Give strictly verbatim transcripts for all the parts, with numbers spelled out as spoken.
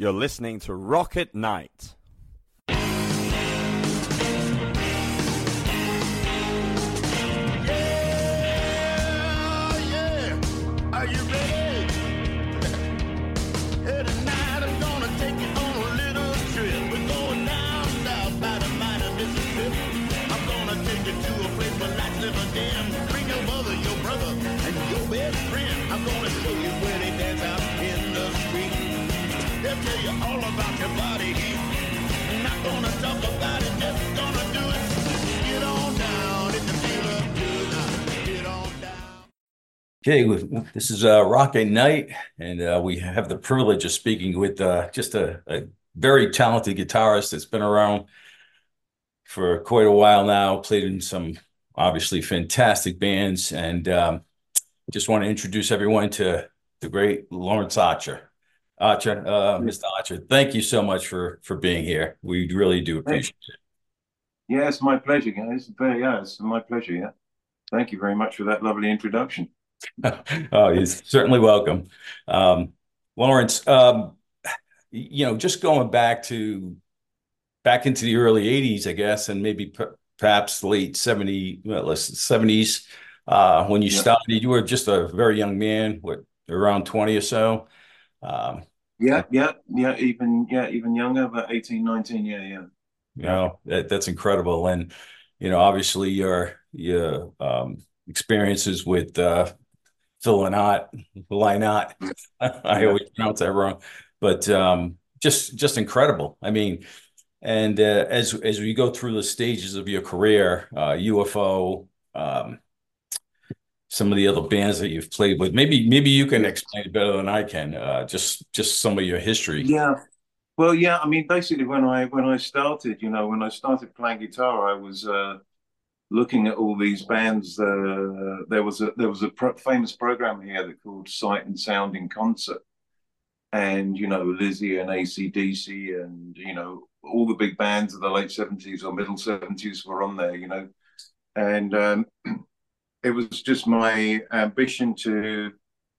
You're listening to Rocket Night. Okay, this is uh, Rocket Night, and uh, we have the privilege of speaking with uh, just a, a very talented guitarist that's been around for quite a while now, played in some obviously fantastic bands, and um, just want to introduce everyone to the great Lawrence Archer. Archer, uh, Mister Archer, thank you so much for for being here. We really do appreciate it. Yeah, it's my pleasure, guys. Very, yeah, it's my pleasure. Yeah, thank you very much for that lovely introduction. Oh, he's certainly welcome. Um, Lawrence, um, you know, just going back to back into the early eighties, I guess, and maybe p perhaps late seventies, well, seventies, uh, when you Yeah. started, you were just a very young man, what, around twenty or so. Um, Yeah, yeah, yeah, even yeah, even younger, about eighteen, nineteen. Yeah, yeah. you know, that, that's incredible. And, you know, obviously your your um, experiences with uh, Phil Lynott, Lynott, I Yeah. always pronounce that wrong, but um, just just incredible. I mean, and uh, as as we go through the stages of your career, uh, U F O, um, some of the other bands that you've played with, maybe maybe you can Yeah. explain it better than I can. Uh, just just some of your history. Yeah. Well, yeah, I mean, basically when I when I started, you know, when I started playing guitar, I was uh looking at all these bands. Uh there was a there was a pro famous program here that called Sight and Sound in Concert. And, you know, Lizzie and A C D C and, you know, all the big bands of the late seventies or middle seventies were on there, you know. And um it was just my ambition to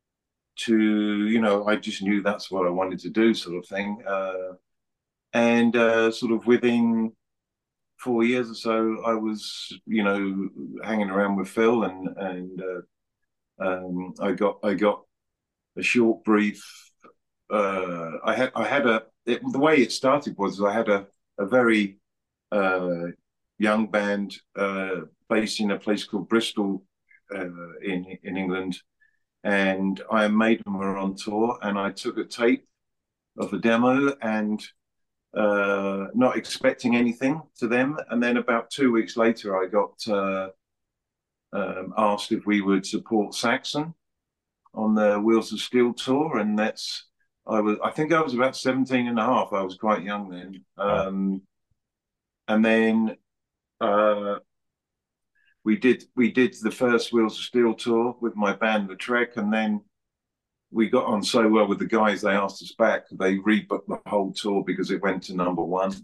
to you know I just knew that's what I wanted to do, sort of thing. Uh, and uh, sort of within four years or so, I was you know hanging around with Phil, and and uh, um, I got I got a short brief. Uh, I had I had a it, the way it started was I had a a very uh, young band uh, based in a place called Bristol uh, in in England, and Iron Maiden were on tour, and I took a tape of a demo and uh, not expecting anything to them, and then about two weeks later, I got uh, um, asked if we would support Saxon on the Wheels of Steel tour, and that's I was I think I was about seventeen and a half. I was quite young then, Uh, um, and then. Uh, we did we did the first Wheels of Steel tour with my band The Trek, and then we got on so well with the guys, they asked us back. They rebooked the whole tour because it went to number one.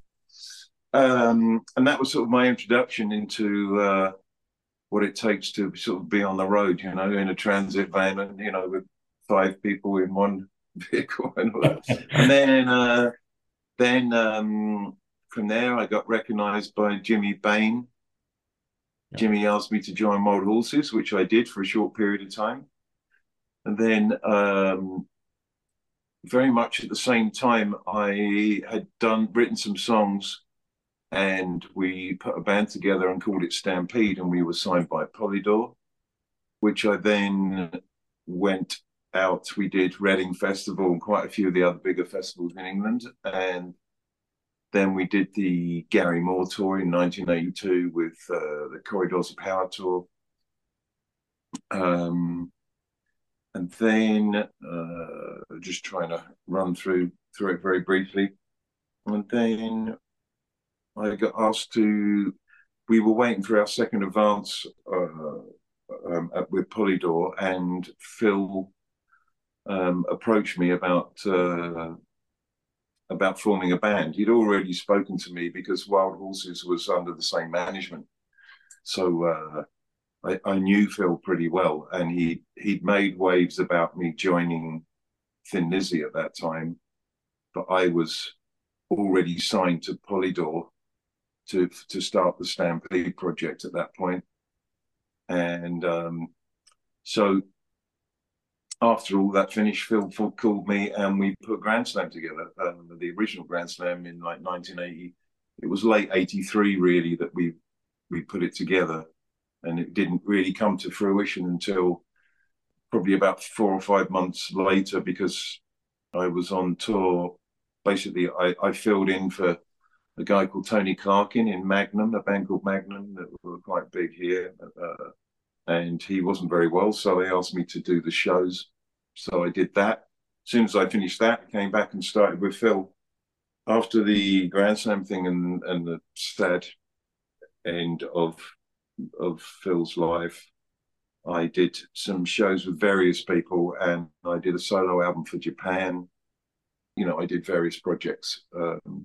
Um, and that was sort of my introduction into uh, what it takes to sort of be on the road, you know, in a transit van, and you know, with five people in one vehicle and all that. And then, uh, then um, from there, I got recognised by Jimmy Bain. Jimmy asked me to join Wild Horses, which I did for a short period of time. And then, um, very much at the same time, I had done written some songs, and we put a band together and called it Stampede, and we were signed by Polydor, which I then went out. We did Reading Festival and quite a few of the other bigger festivals in England, and then we did the Gary Moore tour in nineteen eighty-two with uh, the Corridors of Power tour. Um, and then uh, just trying to run through through it very briefly. And then I got asked to. We were waiting for our second advance uh, um, with Polydor, and Phil um, approached me about uh, about forming a band. He'd already spoken to me because Wild Horses was under the same management, so uh, I, I knew Phil pretty well, and he he'd made waves about me joining Thin Lizzy at that time. but I was already signed to Polydor to to start the Stampede project at that point. And um, so after all that finished, Phil called me and we put Grand Slam together, um, the original Grand Slam in like nineteen eighty. It was late eighty-three really that we we put it together, and it didn't really come to fruition until probably about four or five months later, because I was on tour. Basically, I, I filled in for a guy called Tony Clarkin in Magnum, a band called Magnum that were quite big here. Uh, and he wasn't very well, so they asked me to do the shows. So I did that. As soon as I finished that, I came back and started with Phil. After the Grand Slam thing and, and the sad end of, of Phil's life, I did some shows with various people, and I did a solo album for Japan. You know, I did various projects. Um,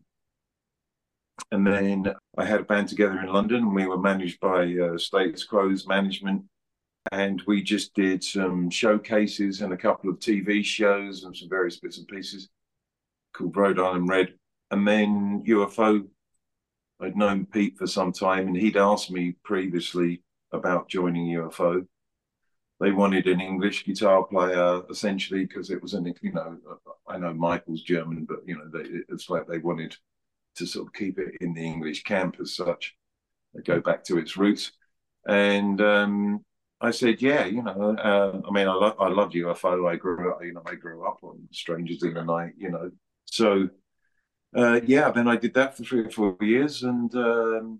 and then I had a band together in London, and we were managed by uh, Status Quo's management. And we just did some showcases and a couple of T V shows and some various bits and pieces called Rhode Island Red. And then U F O, I'd known Pete for some time, and he'd asked me previously about joining U F O. They wanted an English guitar player, essentially, because it was an, you know, I know Michael's German, but, you know, they, it's like they wanted to sort of keep it in the English camp as such, go back to its roots. And um, I said, yeah, you know, uh, I mean, I, lo I loved U F O. I grew up, you know, I grew up on Strangers in the Night, you know. So, uh, yeah, then I did that for three or four years. And um,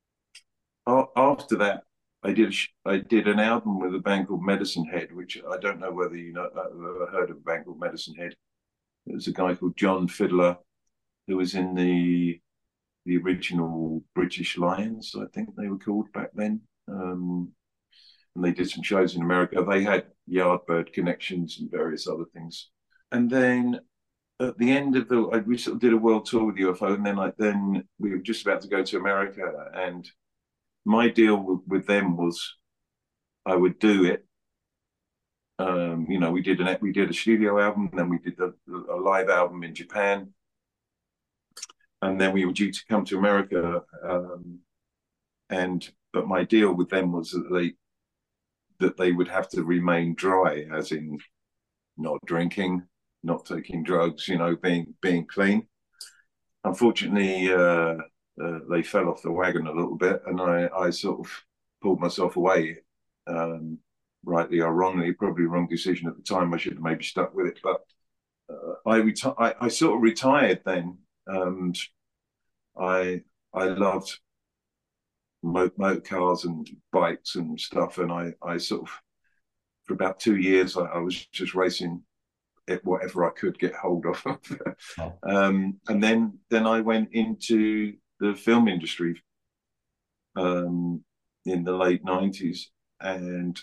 after that, I did I did an album with a band called Medicine Head, which I don't know whether you know, I've ever heard of a band called Medicine Head. It was a guy called John Fiddler, who was in the the original British Lions, I think they were called back then. Um, and they did some shows in America. They had Yardbird connections and various other things. And then at the end of the, we sort of did a world tour with U F O, and then like then we were just about to go to America, and my deal with, with them was I would do it. Um, you know, we did an we did a studio album, and then we did a, a live album in Japan, and then we were due to come to America. Um, and but my deal with them was that they that they would have to remain dry, as in not drinking, not taking drugs, you know, being being clean. Unfortunately, uh, uh, they fell off the wagon a little bit, and I, I sort of pulled myself away, um, rightly or wrongly, probably the wrong decision at the time. I should have maybe stuck with it, but uh, I, reti I I sort of retired then. Um, I I loved motor cars and bikes and stuff, and I I sort of for about two years I, I was just racing it whatever I could get hold of. Oh. um, and then then I went into the film industry um, in the late nineties, and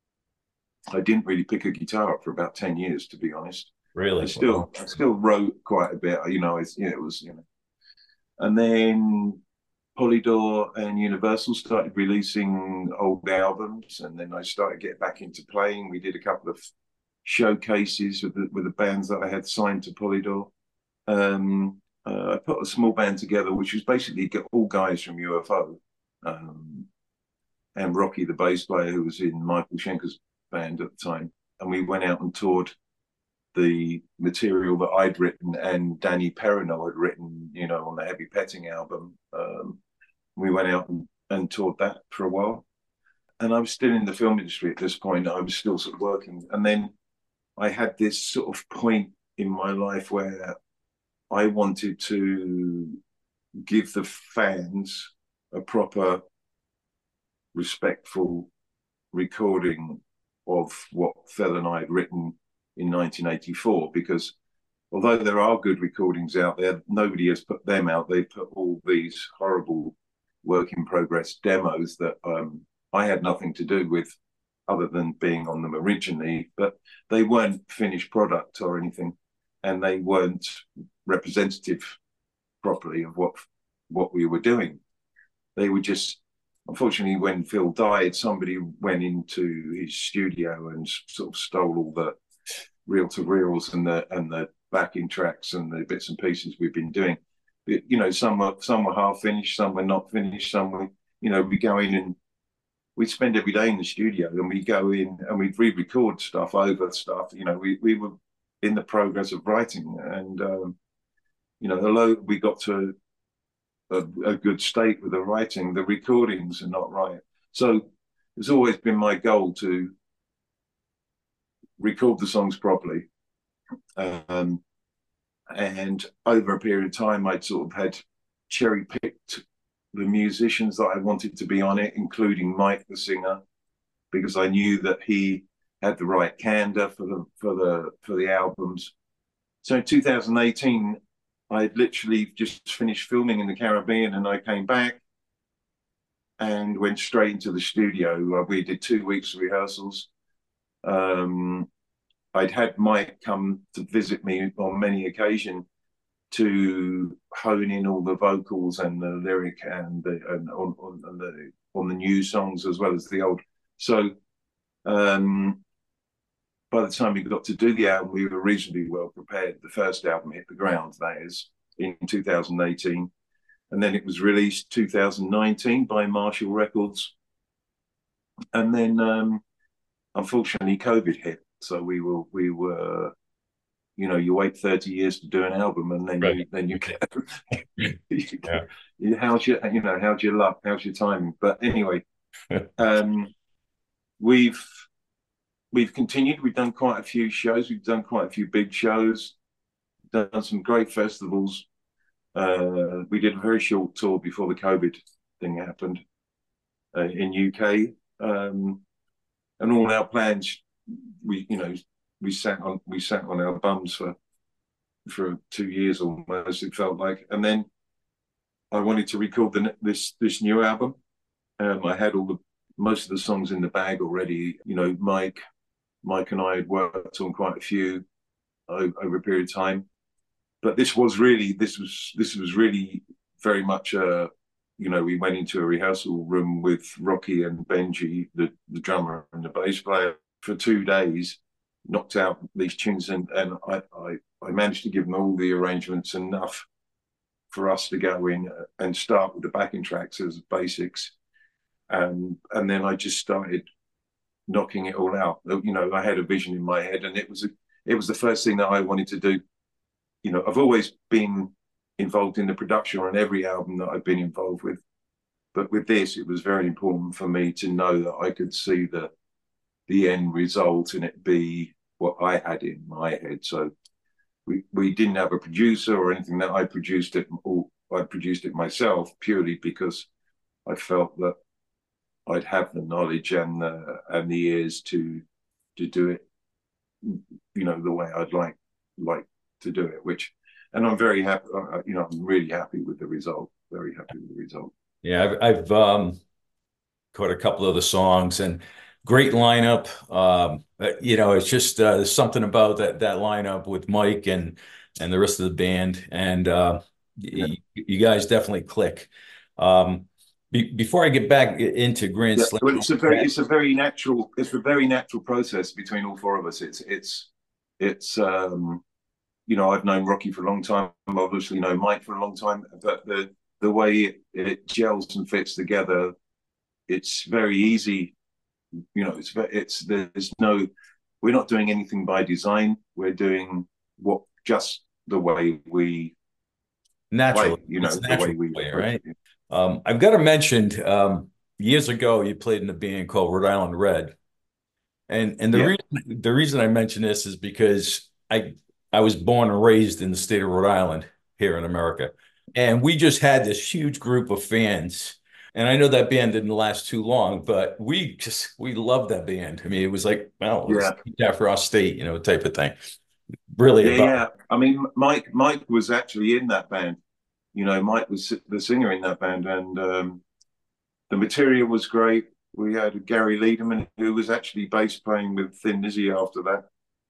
I didn't really pick a guitar up for about ten years, to be honest. Really? I still wow. I still wrote quite a bit, you know. It's, yeah, it was, you know. And then Polydor and Universal started releasing old albums, and then I started getting back into playing. We did a couple of showcases with the, with the bands that I had signed to Polydor. Um, uh, I put a small band together, which was basically all guys from U F O, um, and Rocky, the bass player, who was in Michael Schenker's band at the time. And we went out and toured the material that I'd written and Danny Perino had written, you know, on the Heavy Petting album. Um, we went out and, and toured that for a while. And I was still in the film industry at this point. I was still sort of working. And then I had this sort of point in my life where I wanted to give the fans a proper, respectful recording of what Phil and I had written in nineteen eighty-four, because although there are good recordings out there, nobody has put them out. They put all these horrible work in progress demos that um, I had nothing to do with other than being on them originally, but they weren't finished product or anything, and they weren't representative properly of what what we were doing. They were just, unfortunately, when Phil died, somebody went into his studio and sort of stole all the reel-to-reels and the and the backing tracks and the bits and pieces we've been doing. You know, some were some were half finished, some were not finished, some were, you know, we go in and we'd spend every day in the studio, and we go in and we'd re-record stuff over stuff. You know, we we were in the progress of writing, and um, you know, although we got to a, a good state with the writing, the recordings are not right. So it's always been my goal to record the songs properly. Um, and over a period of time, I'd sort of had cherry picked the musicians that I wanted to be on it, including Mike, the singer, because I knew that he had the right candor for the for the for the albums. So in two thousand eighteen, I had literally just finished filming in the Caribbean, and I came back and went straight into the studio. We did two weeks of rehearsals. Um, I'd had Mike come to visit me on many occasions to hone in all the vocals and the lyric and the and on, on the on the new songs as well as the old. So um, by the time we got to do the album, we were reasonably well prepared. The first album hit the ground, that is, in two thousand eighteen, and then it was released two thousand nineteen by Marshall Records, and then um, unfortunately COVID hit. So we were we were, you know, you wait thirty years to do an album, and then right. you, then you get, yeah. how's your you know how's your luck, how's your timing? But anyway, um, we've we've continued. We've done quite a few shows. We've done quite a few big shows. Done some great festivals. Uh, we did a very short tour before the COVID thing happened uh, in U K, um, and all our plans. We, you know, we sat on we sat on our bums for for two years almost. It felt like, and then I wanted to record the, this this new album. Um, I had all the most of the songs in the bag already. You know, Mike, Mike and I had worked on quite a few over, over a period of time, but this was really this was this was really very much a. You know, we went into a rehearsal room with Rocky and Benji, the, the drummer and the bass player, for two days, knocked out these tunes, and, and I, I, I managed to give them all the arrangements enough for us to go in and start with the backing tracks as basics. Um, and then I just started knocking it all out. You know, I had a vision in my head, and it was a, it was the first thing that I wanted to do. You know, I've always been involved in the production on every album that I've been involved with. But with this, it was very important for me to know that I could see the the end result and it be what I had in my head. So we we didn't have a producer or anything. That I produced it, or I produced it myself purely because I felt that I'd have the knowledge and the and the ears to to do it, you know, the way I'd like like to do it. Which, and I'm very happy. You know, I'm really happy with the result. Very happy with the result. Yeah, I've, I've um, caught a couple of the songs, and great lineup. Um, you know, it's just uh, there's something about that that lineup with Mike and and the rest of the band, and uh, yeah. you, you guys definitely click. Um, be, before I get back into Grand yeah, Slam, well, it's a very it's a very natural it's a very natural process between all four of us. It's it's it's um, you know, I've known Rocky for a long time. I've obviously known Mike for a long time, but the the way it, it gels and fits together, it's very easy. You know, it's it's there's no, we're not doing anything by design. We're doing what just the way we naturally, play, you know, the way we play, right? Um, I've got to mention, um, years ago you played in a band called Rhode Island Red, and and the yeah. reason the reason I mention this is because I I was born and raised in the state of Rhode Island here in America, and we just had this huge group of fans. And I know that band didn't last too long, but we just, we loved that band. I mean, it was like, well, it was yeah. for our state, you know, type of thing. Really yeah, about yeah. I mean, Mike, Mike was actually in that band. You know, Mike was the singer in that band, and um, the material was great. We had Gary Liederman, who was actually bass playing with Thin Lizzy after that.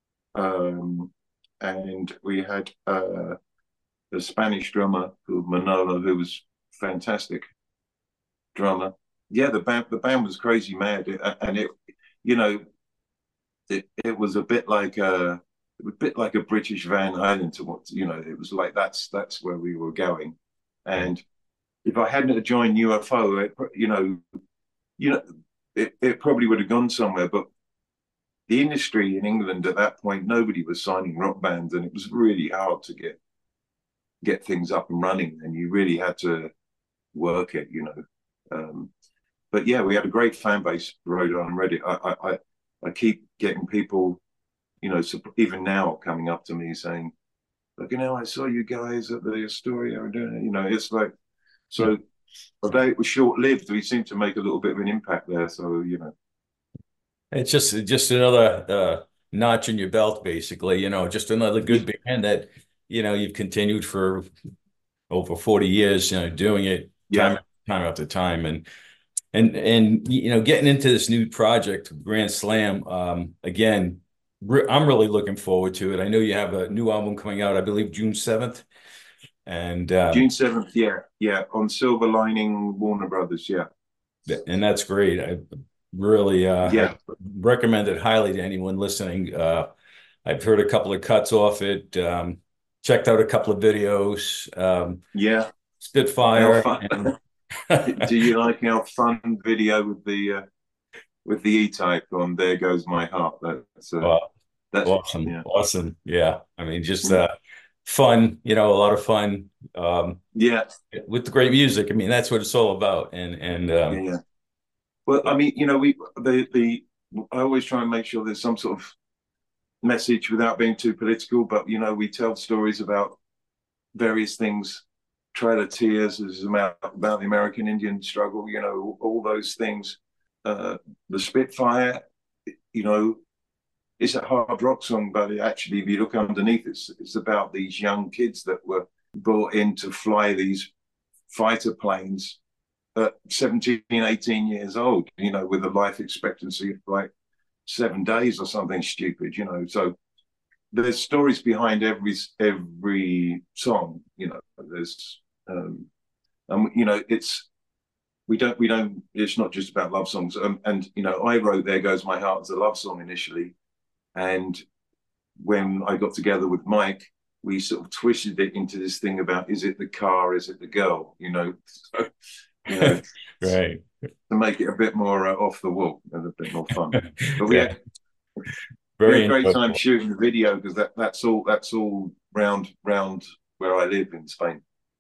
Um, and we had uh, a Spanish drummer called Manolo, who was fantastic drummer. Yeah, the band the band was crazy mad, and it, you know, it it was a bit like a a bit like a British Van Halen to what, you know, it was like that's that's where we were going. And if I hadn't have joined U F O, it, you know, you know, it, it probably would have gone somewhere. But the industry in England at that point, nobody was signing rock bands, and it was really hard to get get things up and running, and you really had to work it, you know. Um, but yeah, we had a great fan base, Road on Reddit. I, I, I keep getting people, you know, even now coming up to me saying, "Look, you know, I saw you guys at the Astoria and doing it." You know, it's like, so although it was short lived, we seemed to make a little bit of an impact there. So you know, it's just just another uh, notch in your belt, basically. You know, just another good band that you know you've continued for over forty years. You know, doing it time yeah, time after time, and and and you know, getting into this new project, Grand Slam. Um, again, re I'm really looking forward to it. I know you have a new album coming out, I believe June seventh, and um, June seventh. Yeah, yeah, on Silver Lining Warner Brothers. Yeah, and that's great. I really uh, yeah, I recommend it highly to anyone listening. Uh, I've heard a couple of cuts off it. Um, checked out a couple of videos. Um, yeah. How Spitfire. fun! And Do you like our fun video with the uh, with the E-Type on "There Goes My Heart"? That's uh, Wow. that's Awesome. yeah, Awesome. Yeah. I mean, just uh fun, you know, a lot of fun. Um yeah, with the great music. I mean, that's what it's all about. And and yeah, um yeah. Well, I mean, you know, we the the I always try and make sure there's some sort of message without being too political, but you know, we tell stories about various things. Trail of Tears is about about the American Indian struggle. You know, all those things. Uh, the Spitfire, you know, it's a hard rock song, but it actually, if you look underneath, it's it's about these young kids that were brought in to fly these fighter planes at seventeen, eighteen years old, you know, with a life expectancy of like seven days or something stupid, you know. So there's stories behind every every song, you know. There's um and you know, it's we don't we don't it's not just about love songs. Um, and you know, I wrote "There Goes My Heart" as a love song initially, and when I got together with Mike, we sort of twisted it into this thing about, is it the car, is it the girl, you know. So, you know, right. to make it a bit more uh, off the wall and a bit more fun. But we Yeah. had we had Very a great time enjoyable. shooting the video, because that that's all that's all round round where I live in Spain.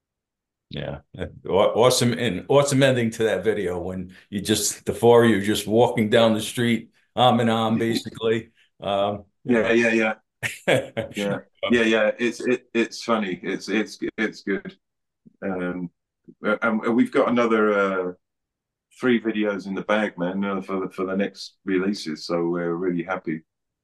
Yeah. Awesome. And awesome ending to that video when you just the four of you just walking down the street, arm in arm, basically. Um, you Yeah, know. yeah, yeah, yeah, yeah, yeah. It's it it's funny. It's it's it's good. Um, and we've got another uh, three videos in the bag, man, uh, for the, for the next releases. So we're really happy.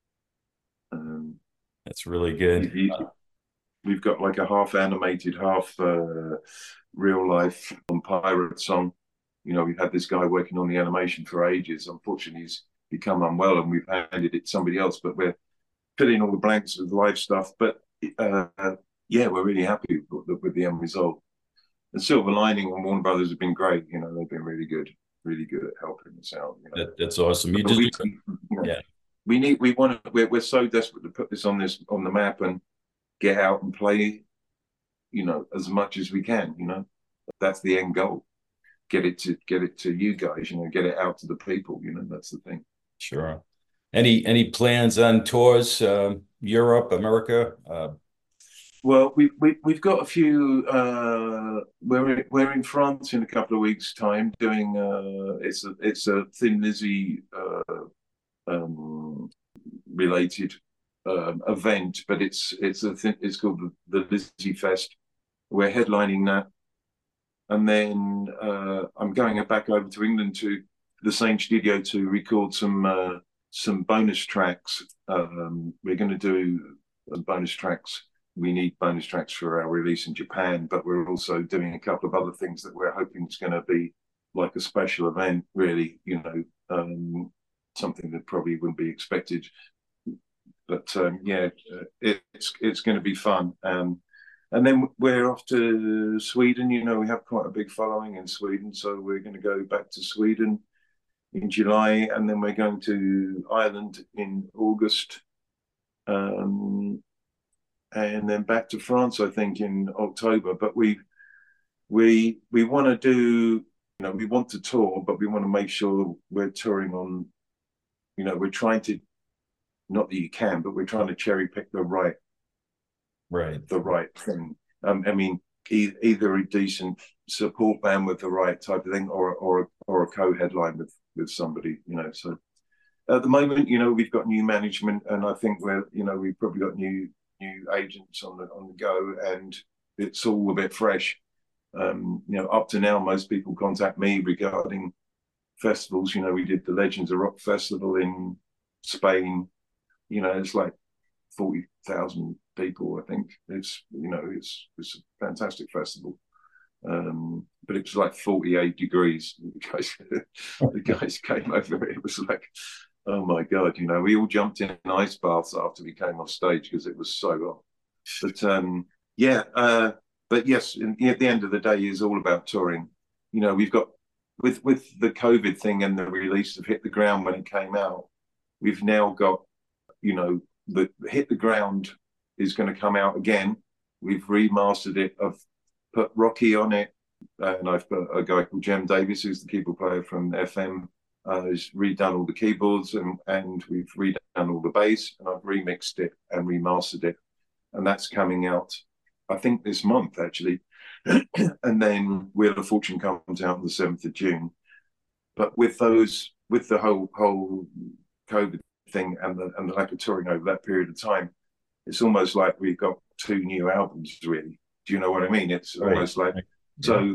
Um, That's really you, good. you, we've got like a half animated, half uh, real life on Pirate song. You know, we've had this guy working on the animation for ages. Unfortunately, he's become unwell, and we've handed it to somebody else. But we're filling all the blanks with live stuff. But uh, yeah, we're really happy with the, with the end result. And Silver Lining and Warner Brothers have been great. You know, they've been really good, really good at helping us out. You know, That, that's awesome. You but just we, you know, yeah. we need, we want to, we're, we're so desperate to put this on this on the map and get out and play, you know, as much as we can. You know, that's the end goal. Get it to get it to you guys. You know, get it out to the people. You know, that's the thing. Sure. Any any plans on tours, uh, Europe, America? Uh, Well, we, we we've got a few. Uh, we're we're in France in a couple of weeks' time doing. Uh, it's a it's a Thin Lizzy uh, um, related um, event, but it's it's a thin, it's called the, the Lizzy Fest. We're headlining that, and then uh, I'm going back over to England to the same studio to record some uh, some bonus tracks. Um, we're going to do bonus tracks. We need bonus tracks for our release in Japan, but we're also doing a couple of other things that we're hoping is going to be like a special event, really, you know, um, something that probably wouldn't be expected. But um, yeah, it, it's it's going to be fun. Um, and then we're off to Sweden. You know, we have quite a big following in Sweden, so we're going to go back to Sweden in July, and then we're going to Ireland in August. um, and then back to France, I think, in October. But we we we want to do, you know, we want to tour, but we want to make sure we're touring on, you know, we're trying to, not that you can, but we're trying to cherry pick the right, right, the right thing. Um, I mean, e either a decent support band with the right type of thing, or or or a co-headline with with somebody, you know. So at the moment, you know, we've got new management, and I think we're, you know, we've probably got new new agents on the on the go, and it's all a bit fresh. Um, you know, up to now, most people contact me regarding festivals. You know, we did the Legends of Rock Festival in Spain. You know, it's like forty thousand people, I think. It's, you know, it's it's a fantastic festival. Um, but it was like forty-eight degrees. The guys, the guys came over. It was like, oh my God, you know, we all jumped in ice baths after we came off stage because it was so hot. But um, yeah, uh, but yes, in, at the end of the day, it's all about touring. You know, we've got, with with the COVID thing and the release of Hit the Ground when it came out, we've now got, you know, the Hit the Ground is going to come out again. We've remastered it. I've put Rocky on it, and I've put a guy called Jem Davis, who's the keyboard player from F M, uh, who's redone all the keyboards, and, and we've redone all the bass, and I've remixed it and remastered it. And that's coming out, I think, this month, actually. And then Wheel of Fortune comes out on the seventh of June. But with those, with the whole whole COVID thing and the, and the lack of touring over that period of time, it's almost like we've got two new albums, really. Do you know what I mean? It's right. Almost like, yeah. So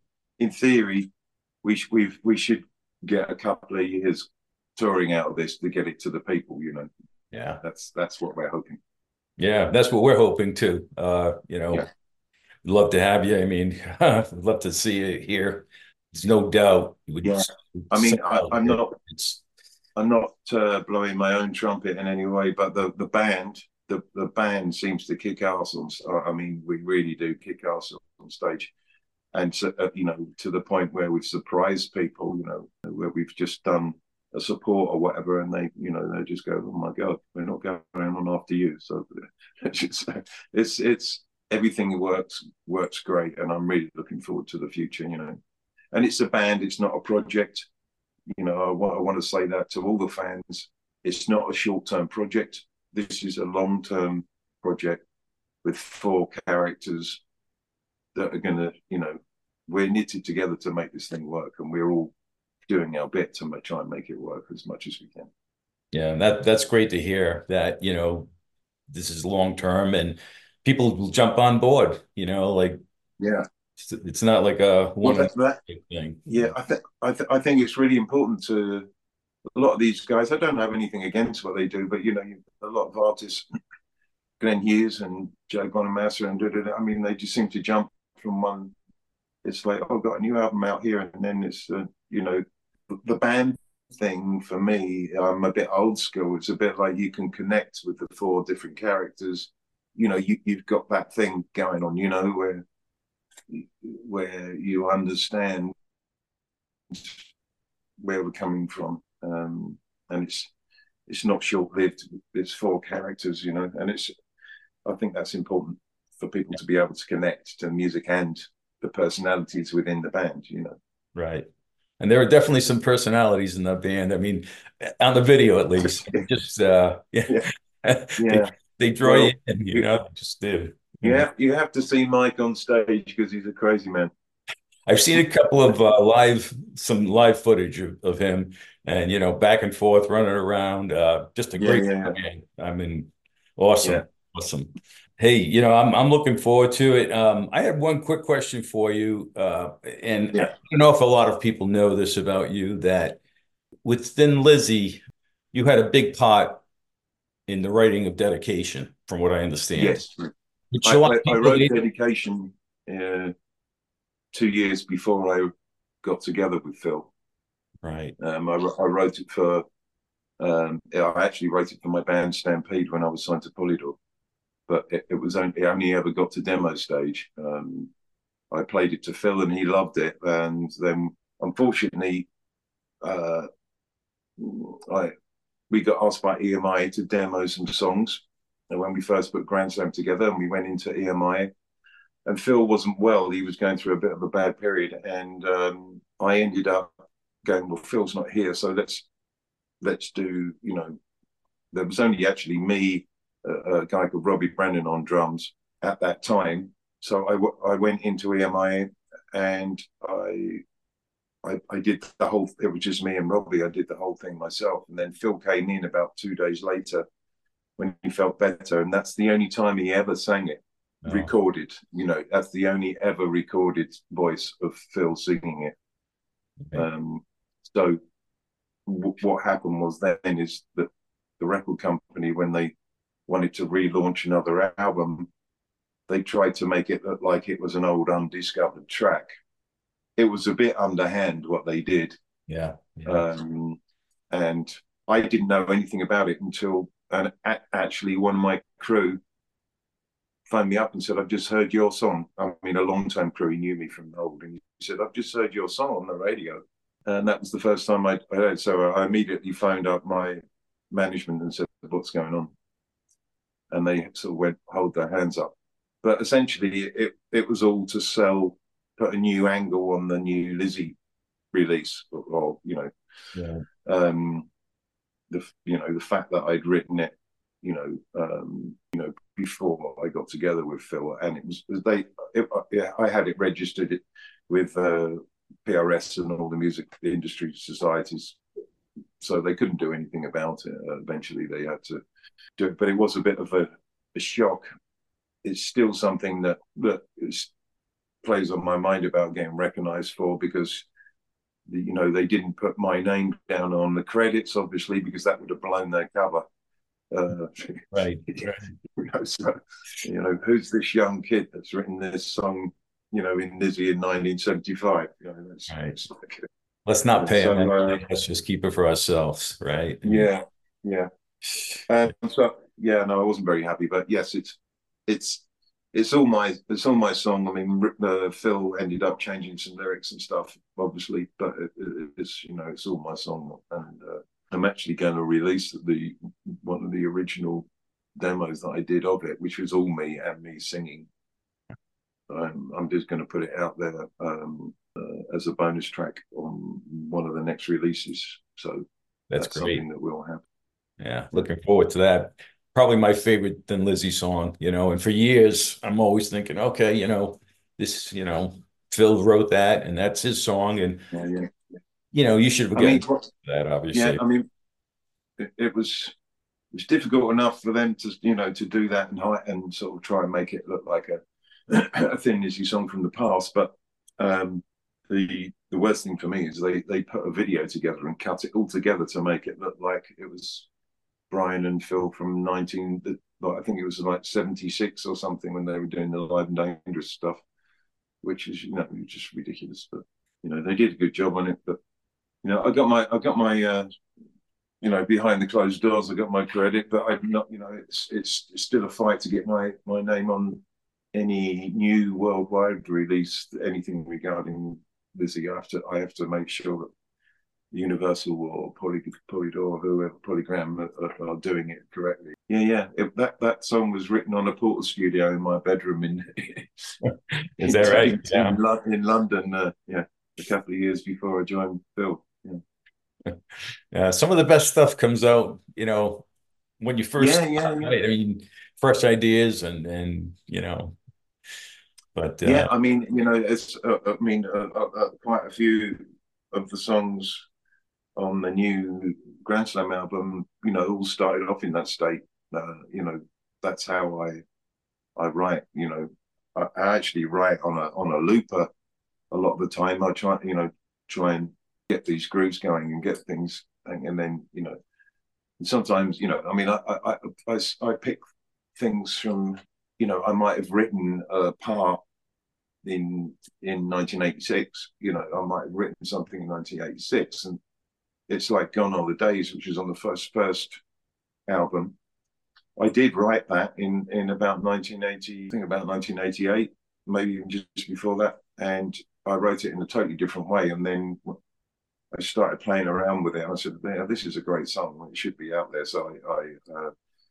in theory, we, sh we've, we should get a couple of years touring out of this to get it to the people, you know? Yeah. That's, that's what we're hoping. Yeah, that's what we're hoping too. Uh, you know, yeah. We'd love to have you. I mean, I'd love to see you here. There's no doubt. Would yeah. I mean, I, I'm not, it's, I'm not uh, blowing my own trumpet in any way, but the, the band, the, the band seems to kick ass on, I mean, we really do kick ass on stage. And, so, uh, you know, to the point where we've surprised people, you know, where we've just done a support or whatever, and they, you know, they just go, oh my God, we're not going on after you. So it's, it's, it's, everything works, works great. And I'm really looking forward to the future, you know. And it's a band, it's not a project. You know, I want, I want to say that to all the fans. It's not a short-term project. This is a long-term project with four characters that are going to, you know, we're knitted together to make this thing work, and we're all doing our bit to try and make it work as much as we can. Yeah, that that's great to hear that, you know, this is long-term and people will jump on board, you know, like, yeah. It's, it's not like a one well, that, that, thing. Yeah, I think I, th I think it's really important to a lot of these guys. I don't have anything against what they do, but you know, a lot of artists, Glenn Hughes and Joe Bonamassa, and da, da, da, I mean, they just seem to jump from one. It's like, oh, I've got a new album out here, and then it's uh, you know, the band thing for me. I'm a bit old school. It's a bit like you can connect with the four different characters. You know, you you've got that thing going on. You know, where. where you understand where we're coming from, um, and it's it's not short-lived. It's four characters, you know, and it's. I think that's important for people to be able to connect to music and the personalities within the band, you know. Right, and there are definitely some personalities in the band. I mean, on the video at least, just uh, yeah, yeah. they, yeah. they draw well, you in, you know, just do. Yeah, you have to see Mike on stage because he's a crazy man. I've seen a couple of uh, live, some live footage of, of him, and you know, back and forth, running around. Uh, just a great yeah, yeah. man. I mean, awesome, yeah. awesome. Hey, you know, I'm I'm looking forward to it. Um, I had one quick question for you, uh, and yeah. I don't know if a lot of people know this about you, that with Thin Lizzy, you had a big part in the writing of Dedication, from what I understand. Yes. I, I, I wrote Dedication uh, two years before I got together with Phil. Right. Um, I, I wrote it for, um, I actually wrote it for my band Stampede when I was signed to Polydor, but it, it was only, it only ever got to demo stage. Um, I played it to Phil and he loved it. And then unfortunately, uh, I, we got asked by E M I to demo some songs. when we first put Grand Slam together, and we went into E M I. And Phil wasn't well; he was going through a bit of a bad period, and um, I ended up going, well, Phil's not here, so let's let's do, you know, there was only actually me, uh, a guy called Robbie Brennan on drums at that time. So I, I went into E M I and I, I I did the whole, it was just me and Robbie, I did the whole thing myself. And then Phil came in about two days later when he felt better. And that's the only time he ever sang it, oh. recorded, you know, that's the only ever recorded voice of Phil singing it. Okay. Um, so w- what happened was then is that the record company, when they wanted to relaunch another album, they tried to make it look like it was an old undiscovered track. It was a bit underhand what they did. Yeah. yeah. Um, and I didn't know anything about it until and actually one of my crew phoned me up and said, I've just heard your song. I mean, a long-time crew, he knew me from old, and he said, I've just heard your song on the radio. And that was the first time I heard it. So I immediately phoned up my management and said, what's going on? And they sort of went, hold their hands up. But essentially, it, it was all to sell, put a new angle on the new Lizzie release, or, or you know, yeah. um, the you know the fact that I'd written it, you know, um, you know, before I got together with Phil, and it was they, it, yeah, I had it registered it with uh, P R S and all the music industry societies, so they couldn't do anything about it. Uh, eventually, they had to do it, but it was a bit of a, a shock. It's still something that that is, plays on my mind about getting recognised for, because you know they didn't put my name down on the credits, obviously, because that would have blown their cover. Uh, right. you know, so, you know, who's this young kid that's written this song? You know, in Lizzie in nineteen seventy-five. You know, that's, right. that's like, let's not pay so, them. uh, Let's just keep it for ourselves, right? Yeah, yeah. Um, so yeah, no, I wasn't very happy, but yes, it's it's it's all my it's all my song. I mean, uh, Phil ended up changing some lyrics and stuff, obviously, but it, it, it's you know it's all my song, and uh, I'm actually going to release the one of the original demos that I did of it, which was all me and me singing. Um, I'm just going to put it out there um, uh, as a bonus track on one of the next releases. So that's, that's great. Something that will happen. Yeah, looking forward to that. Probably my favorite Thin Lizzy song, you know, and for years, I'm always thinking, okay, you know, this, you know, Phil wrote that and that's his song. And, yeah, yeah. you know, you should have gotten I mean, that, obviously. Yeah, I mean, it, it was it was difficult enough for them to, you know, to do that and and sort of try and make it look like a, a Thin Lizzy song from the past. But um, the the worst thing for me is they they put a video together and cut it all together to make it look like it was Brian and Phil from nineteen, I think it was like seventy-six or something, when they were doing the Live and Dangerous stuff, which is, you know, just ridiculous. But you know, they did a good job on it. But you know, I got my, I got my, uh, you know, behind the closed doors, I got my credit, but I'm not, you know, it's it's, it's still a fight to get my my name on any new worldwide release, anything regarding Lizzie. I have to, I have to make sure that Universal or Poly, Polydor, whoever, Polygram are, are doing it correctly. Yeah, yeah. It, that that song was written on a Porter studio in my bedroom in. Is that right? In, yeah. in, in London, uh, yeah, a couple of years before I joined Phil. Yeah. Yeah, some of the best stuff comes out, you know, when you first. Yeah, yeah, yeah. Right? I mean, fresh ideas and and you know, but uh, yeah, I mean, you know, it's. Uh, I mean, uh, uh, quite a few of the songs on the new Grand Slam album, you know, all started off in that state. Uh, you know, that's how I I write. You know, I, I actually write on a on a looper a lot of the time. I try, you know, try and get these grooves going and get things, and, and then you know, and sometimes you know, I mean, I I, I I pick things from, you know, I might have written a part in in nineteen eighty-six. You know, I might have written something in nineteen eighty-six, and it's like Gone Are the Days, which is on the first first album. I did write that in in about nineteen eighty, I think about nineteen eighty-eight, maybe even just before that. And I wrote it in a totally different way. And then I started playing around with it. And I said, yeah, this is a great song. It should be out there. So I, I uh,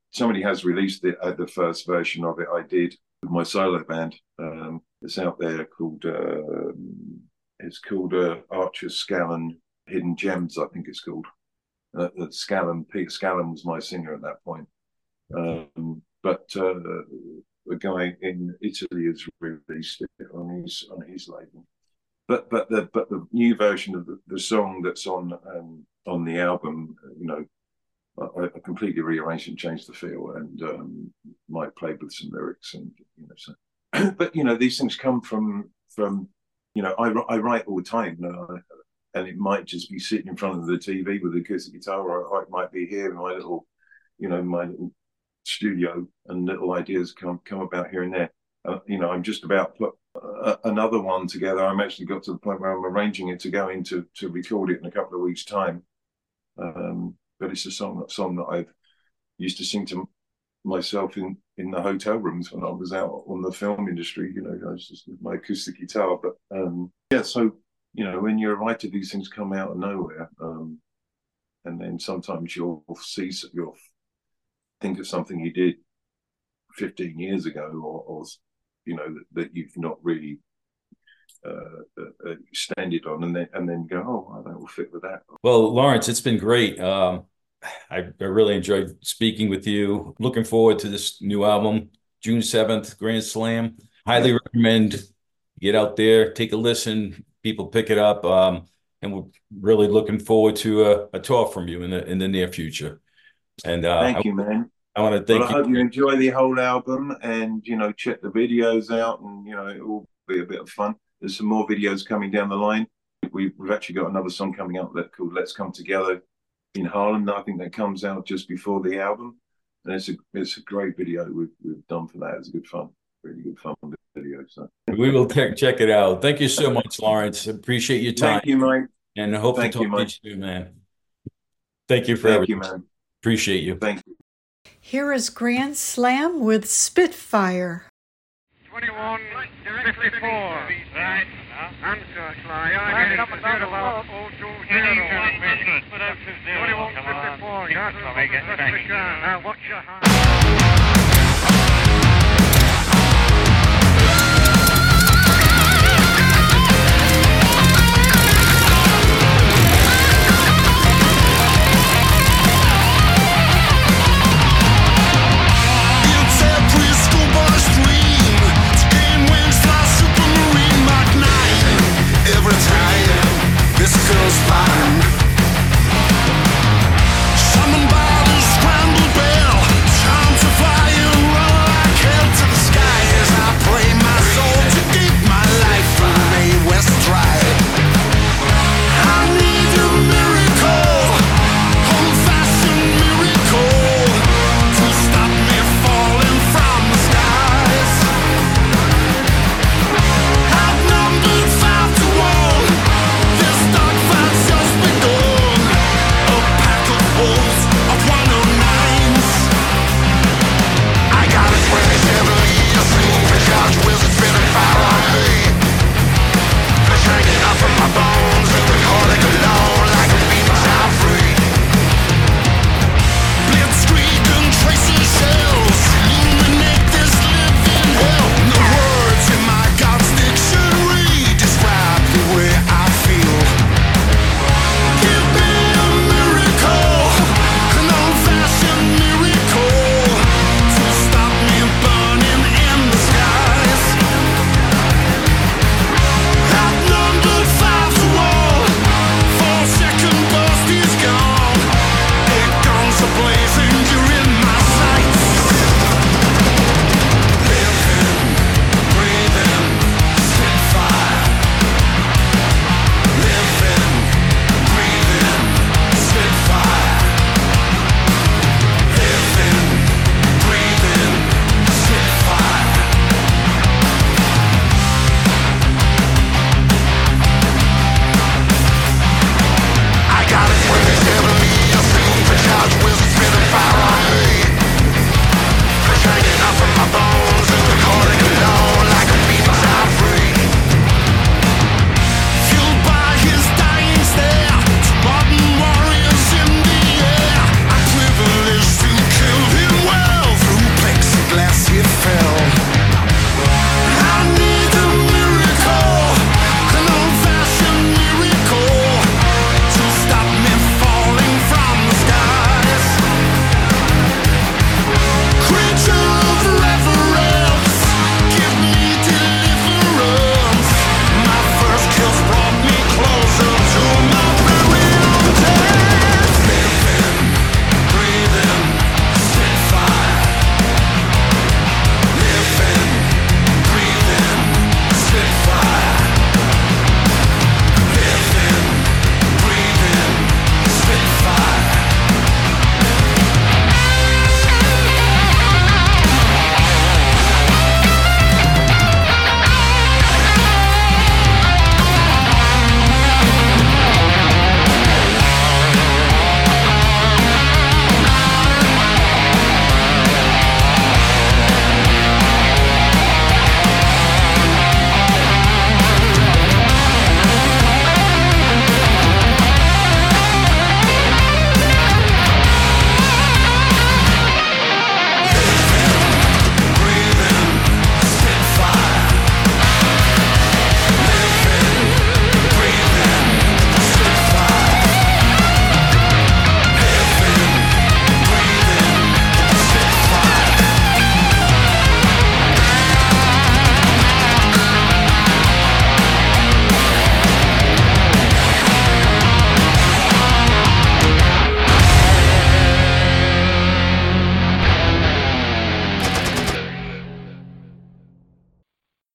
somebody has released it, uh, the first version of it I did with my solo band. Um, it's out there called, uh, it's called uh, Archer Scallon Hidden Gems, I think it's called. Uh, that Scallon, Peter Scallon was my singer at that point. Um, but uh, a guy in Italy has released it on his on his label. But but the but the new version of the, the song that's on um, on the album, you know, I, I completely rearranged and changed the feel, and um, Mike played with some lyrics, and you know, so. But you know, these things come from from you know, I I write all the time, you know, and it might just be sitting in front of the T V with the acoustic guitar, or it might be here in my little, you know, my little studio, and little ideas come come about here and there. Uh, you know, I'm just about to put uh, another one together. I'm actually got to the point where I'm arranging it to go into to record it in a couple of weeks' time. Um, but it's a song, a song that I've used to sing to myself in in the hotel rooms when I was out on the film industry. You know, I was just with my acoustic guitar. But um, yeah, so you know, when you're a writer, these things come out of nowhere, um, and then sometimes you'll see you'll think of something you did fifteen years ago, or, or you know, that, that you've not really uh, uh, extended on, and then and then go, oh, well, that will fit with that. Well, Lawrence, it's been great. Um, I, I really enjoyed speaking with you. Looking forward to this new album, June seventh, Grand Slam. Highly recommend get out there, take a listen. People pick it up, um, and we're really looking forward to a, a talk from you in the in the near future. And uh, thank I, you, man. I want to thank well, I you. hope you enjoy the whole album, and you know, check the videos out, and you know, it will be a bit of fun. There's some more videos coming down the line. We've, we've actually got another song coming out that called "Let's Come Together" in Harlem. I think that comes out just before the album, and it's a it's a great video we've we've done for that. It's good fun, really good fun video. So we will check check it out. Thank you so much, Lawrence. Appreciate your time. Thank you, Mike. And I hope Thank to talk you, Mike. to you soon, man. Thank you for Thank everything. you, man. Appreciate you. Thank you. Here is Grand Slam with Spitfire. twenty-one fifty-four. Right. Answer, Sly. I need to zero about oh two zero. twenty-one fifty-four. Yes, let's begin. Now watch your hand. Every time this girl's fine, summoned by the scrambled bell, time to fly.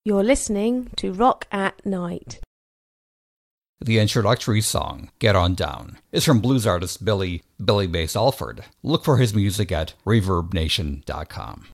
You're listening to Rock at Night. The introductory song, Get On Down, is from blues artist Billy, Billy Bass Alford. Look for his music at reverb nation dot com.